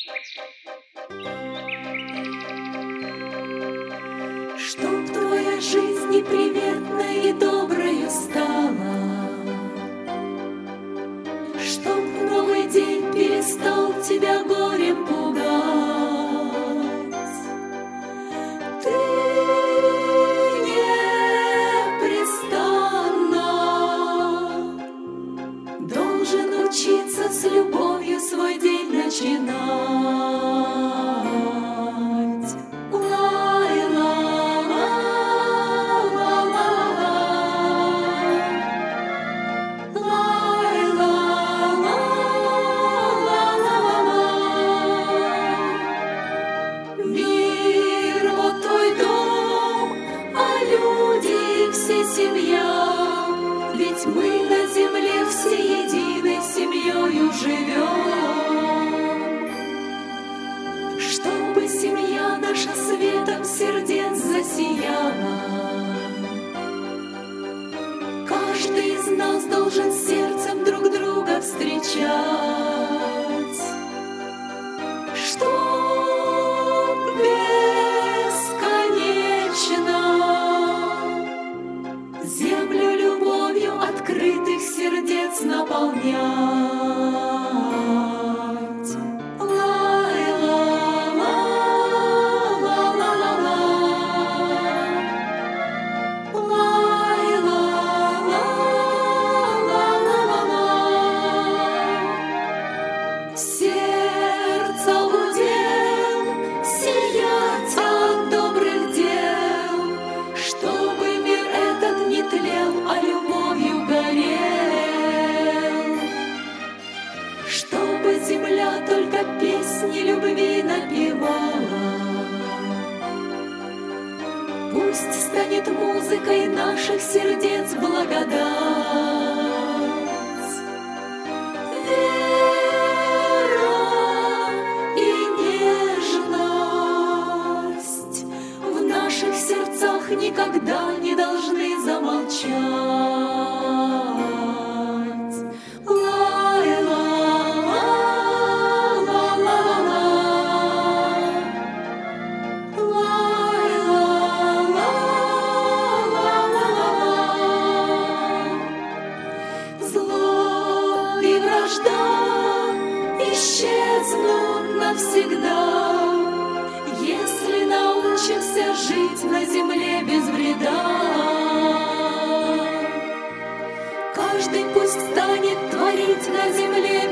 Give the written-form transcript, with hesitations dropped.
Чтоб твоя жизнь неприветной и доброю стала, чтоб новый день перестал тебя горем пугать. Ты непрестанно должен учиться с любовью свой день начинать. Семья, ведь мы на земле все единой семьёю живем. Чтобы семья наша светом сердец засияла, каждый из нас должен сердцем друг друга встречать. Чтоб бесконечно землю любовью открытых сердец наполнять. Сердце удел сиять от добрых дел, чтобы мир этот не тлел, а любовью горел. Чтобы земля только песни любви напевала. Пусть станет музыкой наших сердец благодать. Вера и нежность в наших сердцах никогда не должны замолчать. Зло и вражда исчезнут навсегда, если научимся жить на земле без вреда. Каждый пусть станет творить на земле